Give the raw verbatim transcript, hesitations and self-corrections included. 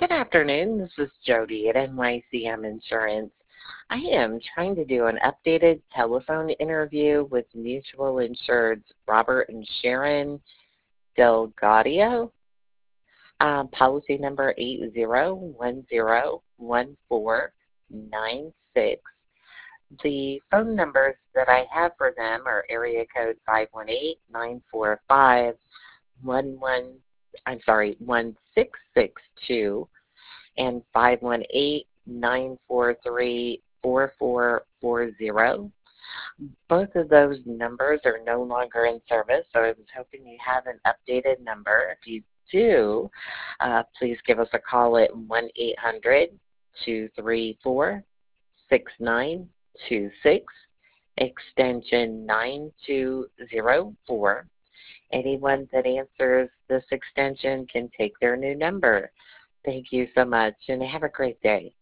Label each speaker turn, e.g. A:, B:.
A: Good afternoon. This is Jody at N Y C M Insurance. I am trying to do an updated telephone interview with mutual insureds Robert and Sharon Delgadio, uh, policy number eight zero one zero one four nine six. The phone numbers that I have for them are area code five one eight, nine four five, one one, I'm sorry, one six six two and five one eight, nine four three, four four four zero. Both of those numbers are no longer in service, so I was hoping you have an updated number. If you do, uh, please give us a call at one eight hundred, two three four, six nine two six, extension nine two zero four. Anyone that answers this extension can take their new number. Thank you so much, and have a great day.